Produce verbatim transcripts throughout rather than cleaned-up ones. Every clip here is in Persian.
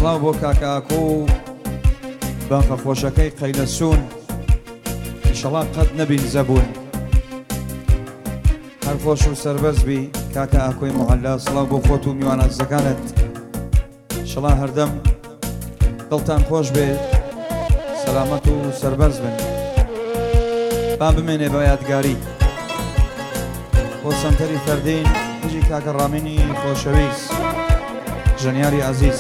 سڵاو بۆ کاکاکۆ و باخە خۆشەکەی قەیلەسوون ئینشەڵا قەت نەبین زەبوون هەر خۆش و سەربەرز بی کاکە ئاکۆی مەعەلا سڵاو بۆ خۆت و میوانەتزەکانت ئینشەڵا هەردەم دڵتان خۆش بێ سەلامەت و سەربەرز بن با بمێنێ بە یادگاری بۆ سەمتەری فەردین هەژی کاکە ڕامینی خۆشەویست ژەنیاری عەزیز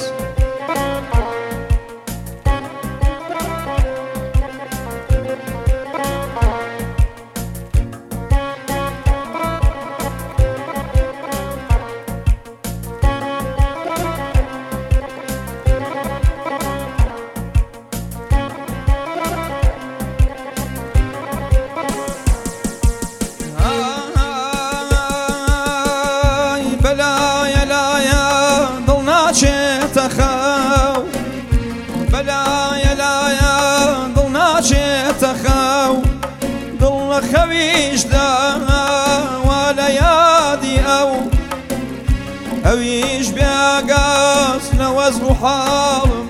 بەلایە لایە دڵ ناچێتە خەو دڵ لە خەویشدا وا لە یادی ئەو ئەویش بێگاز لە وەزر و حاڵم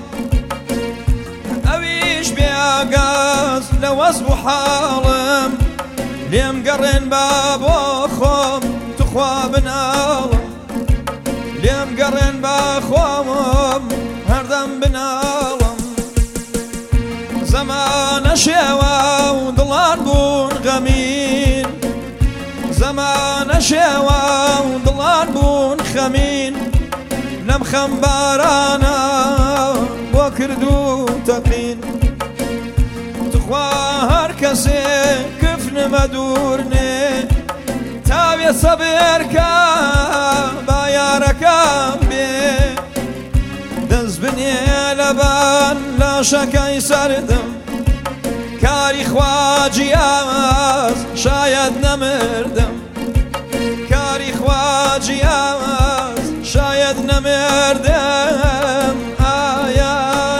ئەویش بێگاز لە وەزر و حاڵم لێم گەڕێن با بۆ خۆم توخوا بناڵم لێم گەڕێن با خۆمم هەردەم بناڵم زەمانە شێوە و دڵان بوون غەمین زەمانە شێوە و دڵان بوون خەمین لەم خەم بارانە بۆ کردو تەقین توخوا هەر کەسێ کفنمە دوورنێ تاوێ سەبێرکە با یارەکەم بێ دەست بنێ لەبان لاشەکەی سەردم کاری خواجیاز شاید نەمردم کاری خواجیاز شاید نەمردم ئایا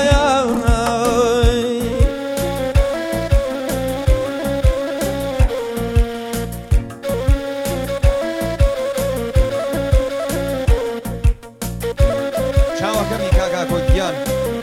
چاوەکەمی کاکاکۆ گیان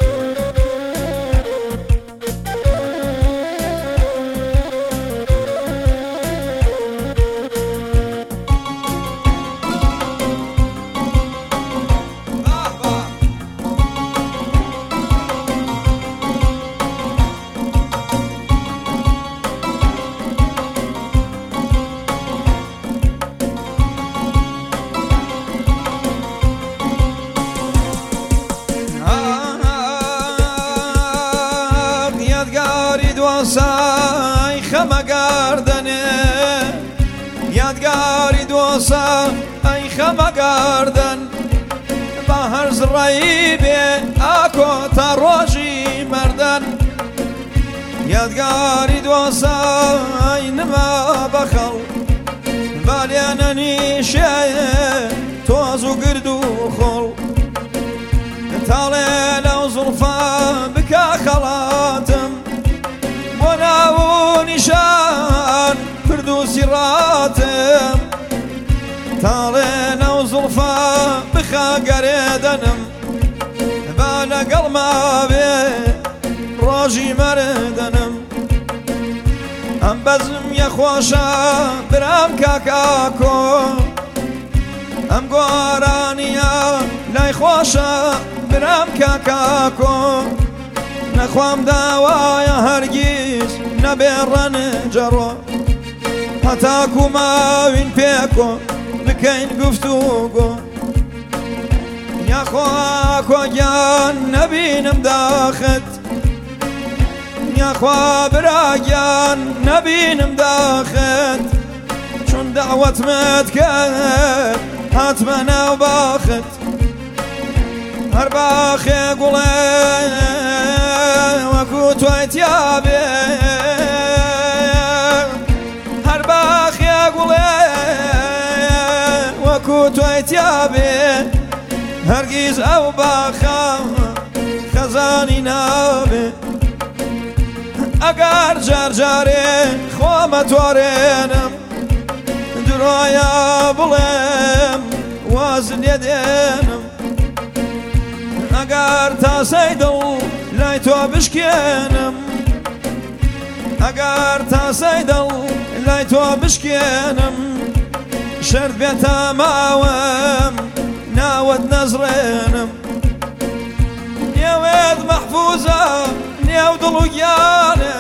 دۆسای خەمەگاردنێ یادگاری دۆسە ئەی خەمەگاردن بە هەرز ڕێی بێ ئاکۆ تا ڕۆژی مەردن یادگاری دۆسای نما بەخەڵ بالێنە نیشەیە تۆز و گرد و خۆڵ تاڵێ لەو زوڵفە بکە خەڵاتم بۆ ناو و نیشان کرد و سیڕاتم تاڵێ لەو زوڵفە بخە گەرێدەنم با لەگەڵ ماوێ ڕۆژی مەردەنم ئەم بەزم یەخۆشە برام کاکاکۆ ئەم گۆرانیە لای خۆشە برام کاکاکۆ نەخوام داوایە هەرگیز نەبێڕەن جەڕۆ هەتاکو ماوین پێکۆ بکەین گفتوگۆ یاخوا کۆگیان نەبینم داخت یاخوا براگیان نەبینم داخت چون داوەتمت کرد هاتمە ناو باخت هەر باخێ گوڵێ وەکو تۆی تیابێ هەر باخێ گوڵێ وەکو تۆی تیابێ هەرگیز ئەو باخە خەزانی نابێ ئەگەر جارجارێ خۆمە تۆرێنم درۆیە بڵێم واز لێ دێنم ئەگەر تاسەی دڵ لای تۆ بشکێنم ئەگەر تاسەی دڵ لای تۆ بشکێنم شەرت بێتە ماوەم ناوەت نەزڕێنم نێوێت مەحفوزە نێو دڵ و گیانە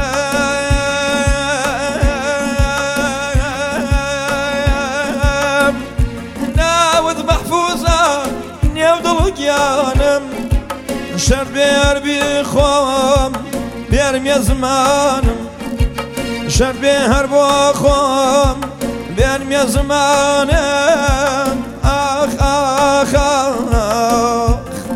ناوت مەحفوزە نێو دڵ و گیانم شەرت بێر بیخۆم بێرمێ زمانم شەرت بێ هەر بۆ خۆم بێرمێ زمانم ئاخ ئاخ ئاخ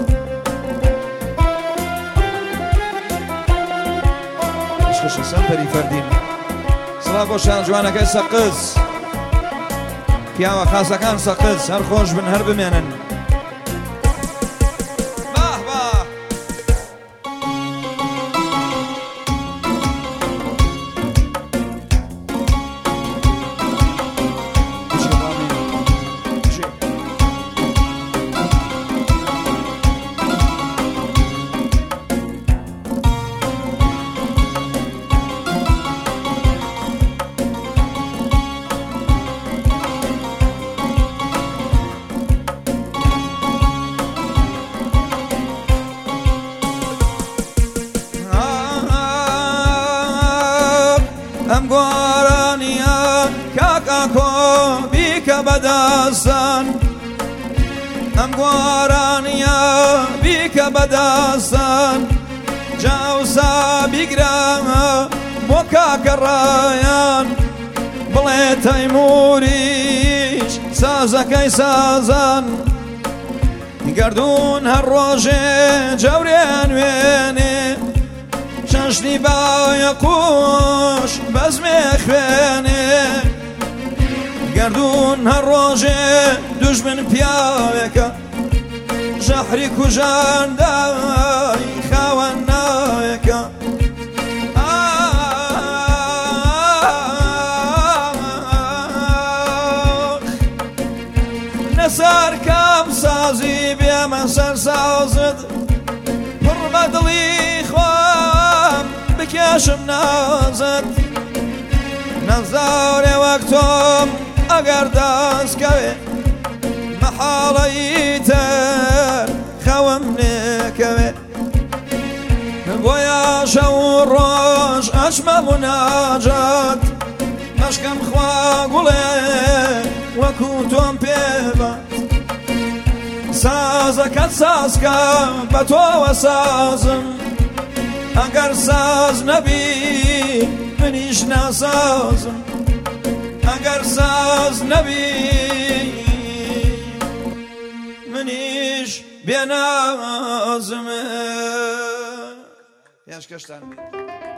عشقش سەمپەری فەردین سڵاو بۆ شان جوانەکەی سەقز پیاوە خاسەکان سەقز هەر خۆش بن هەر بمێنن ئەم گۆرانیە کاکا کۆ بیکە بەدەستان ئەم گۆرانیە بیکە بەدەستان جاوسا بیگرە بۆ کاکە ڕایان بڵێ تەیموریش سازەکەی سازان گەردوون هەر ڕۆژێ جەورێن وێنێ چەشنی باوە قوش بەزمێ خوێنێ گەردوون هەر ڕۆژێ دوژمن پیاوێکە ژەحری کوژاندای خاوەن ناوێکە نەسەر کام سازی بێمە سەر سازت پڕ بە دڵی خۆم بکێشم نازت نەزارێ وەک تۆم ئەگەر دەستکەوێ مەحاڵەی تر خەوم نێکەوێ بۆیە شەو و ڕۆژ ئەچمە مناجات مەشکەم خوا گوڵێ وەکو تۆم پێبات سازەکەت سازکە بە تۆوە سازم ئەگەر ساز نەبی منیش ناسازم ئەگەر ساز نەبی منیش بێنازم پێشکەشتان